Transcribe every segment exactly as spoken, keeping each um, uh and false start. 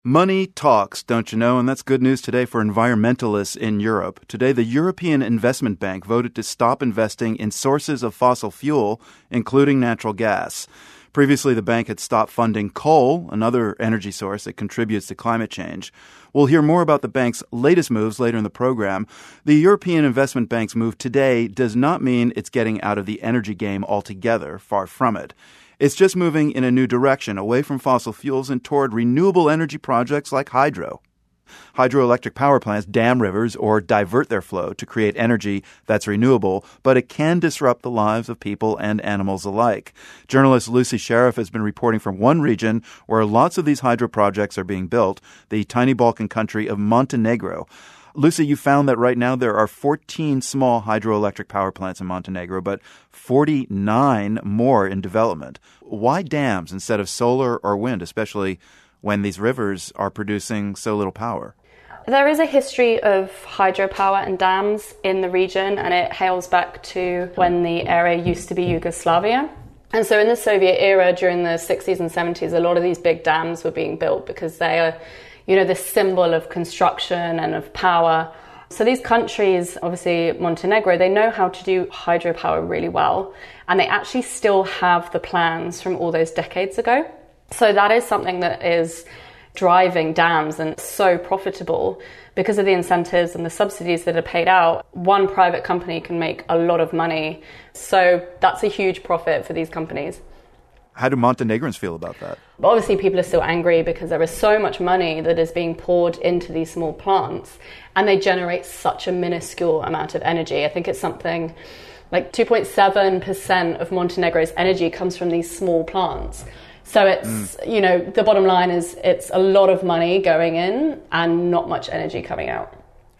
Money talks, don't you know? And that's good news today for environmentalists in Europe. Today, the European Investment Bank voted to stop investing in sources of fossil fuel, including natural gas. Previously, the bank had stopped funding coal, another energy source that contributes to climate change. We'll hear more about the bank's latest moves later in the program. The European Investment Bank's move today does not mean it's getting out of the energy game altogether, far from it. It's just moving in a new direction, away from fossil fuels and toward renewable energy projects like hydro. Hydroelectric power plants dam rivers or divert their flow to create energy that's renewable, but it can disrupt the lives of people and animals alike. Journalist Lucy Sheriff has been reporting from one region where lots of these hydro projects are being built, the tiny Balkan country of Montenegro. Lucy, you found that right now there are fourteen small hydroelectric power plants in Montenegro, but forty-nine more in development. Why dams instead of solar or wind, especially when these rivers are producing so little power? There is a history of hydropower and dams in the region, and it hails back to when the area used to be Yugoslavia. And so in the Soviet era, during the sixties and seventies, a lot of these big dams were being built because they are, you know, the symbol of construction and of power. So these countries, obviously Montenegro, they know how to do hydropower really well, and they actually still have the plans from all those decades ago. So that is something that is driving dams, and so profitable because of the incentives and the subsidies that are paid out. One private company can make a lot of money. So that's a huge profit for these companies. How do Montenegrins feel about that? Obviously, people are still angry because there is so much money that is being poured into these small plants, and they generate such a minuscule amount of energy. I think it's something like two point seven percent of Montenegro's energy comes from these small plants. So it's, mm. you know, the bottom line is it's a lot of money going in and not much energy coming out.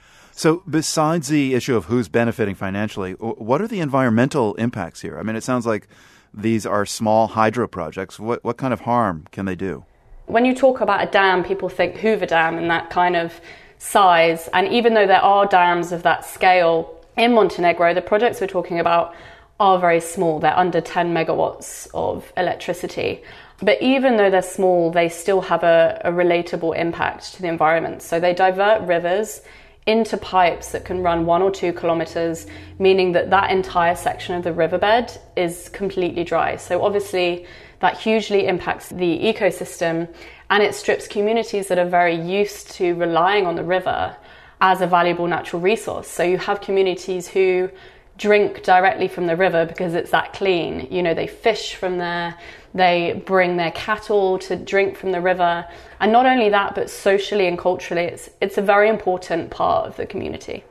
So besides the issue of who's benefiting financially, what are the environmental impacts here? I mean, it sounds like these are small hydro projects. What what kind of harm can they do? When you talk about a dam, people think Hoover Dam and that kind of size. And even though there are dams of that scale in Montenegro, the projects we're talking about are very small. They're under ten megawatts of electricity. But even though they're small, they still have a, a relatable impact to the environment. So they divert rivers into pipes that can run one or two kilometers, meaning that that entire section of the riverbed is completely dry. So obviously that hugely impacts the ecosystem, and it strips communities that are very used to relying on the river as a valuable natural resource. So you have communities who drink directly from the river because it's that clean. You know, they fish from there, they bring their cattle to drink from the river. And not only that, but socially and culturally, it's it's a very important part of the community.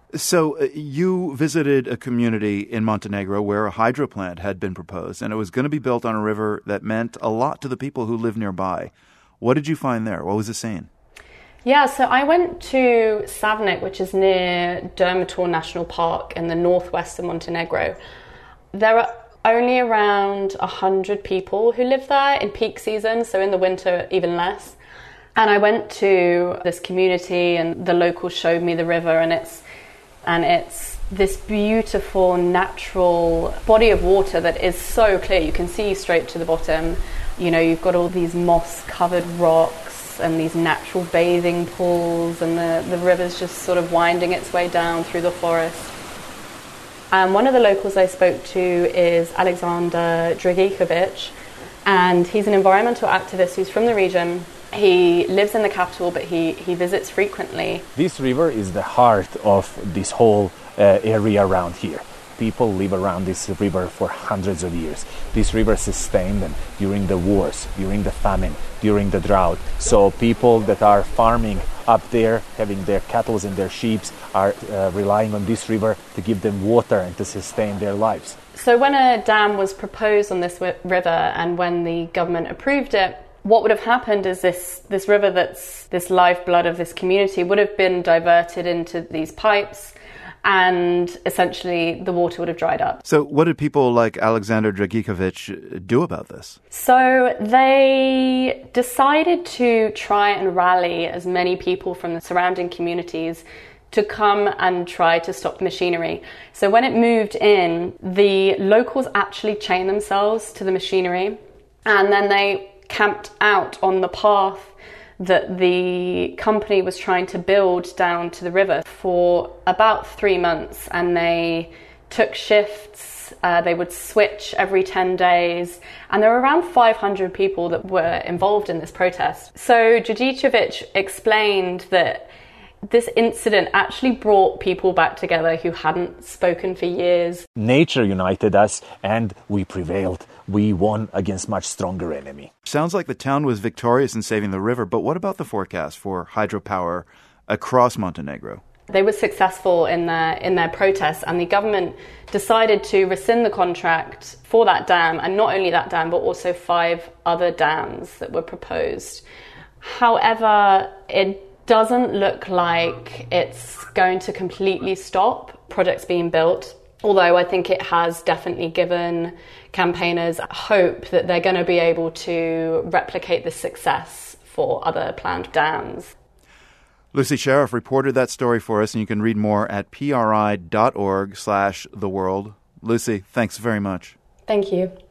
So uh, you visited a community in Montenegro where a hydro plant had been proposed, and it was going to be built on a river that meant a lot to the people who live nearby. What did you find there? What was the scene? Yeah, so I went to Savnik, which is near Dermator National Park in the northwest of Montenegro. There are only around one hundred people who live there in peak season, so in the winter even less. And I went to this community and the locals showed me the river, and it's and it's this beautiful natural body of water that is so clear. You can see straight to the bottom. You know, you've got all these moss-covered rocks and these natural bathing pools, and the, the river's just sort of winding its way down through the forest. And one of the locals I spoke to is Alexander Dragicevic, and he's an environmental activist who's from the region. He lives in the capital, but he, he visits frequently. This river is the heart of this whole uh, area around here. People live around this river for hundreds of years. This river sustained them during the wars, during the famine, during the drought. So people that are farming up there, having their cattle and their sheep, are uh, relying on this river to give them water and to sustain their lives. So when a dam was proposed on this river and when the government approved it, what would have happened is this, this river that's this lifeblood of this community would have been diverted into these pipes, and essentially the water would have dried up. So what did people like Alexander Dragicevic do about this? So they decided to try and rally as many people from the surrounding communities to come and try to stop the machinery. So when it moved in, the locals actually chained themselves to the machinery, and then they camped out on the path that the company was trying to build down to the river for about three months, and they took shifts. Uh, they would switch every ten days, and there were around five hundred people that were involved in this protest. So Đurđević explained that this incident actually brought people back together who hadn't spoken for years. Nature united us, and we prevailed. We won against much stronger enemy. Sounds like the town was victorious in saving the river, but what about the forecast for hydropower across Montenegro? They were successful in their in their protests, and the government decided to rescind the contract for that dam, and not only that dam, but also five other dams that were proposed. However, it doesn't look like it's going to completely stop projects being built, although I think it has definitely given campaigners hope that they're going to be able to replicate the success for other planned dams. Lucy Sheriff reported that story for us, and you can read more at pri.org slash the world. Lucy, thanks very much. Thank you.